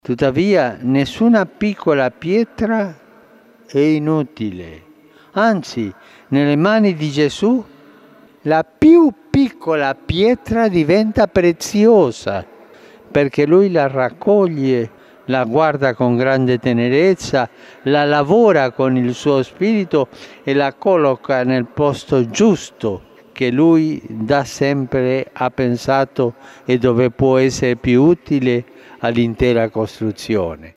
Tuttavia nessuna piccola pietra è inutile, anzi nelle mani di Gesù la più piccola pietra diventa preziosa, perché Lui la raccoglie, la guarda con grande tenerezza, la lavora con il suo spirito e la colloca nel posto giusto che Lui da sempre ha pensato e dove può essere più utile all'intera costruzione.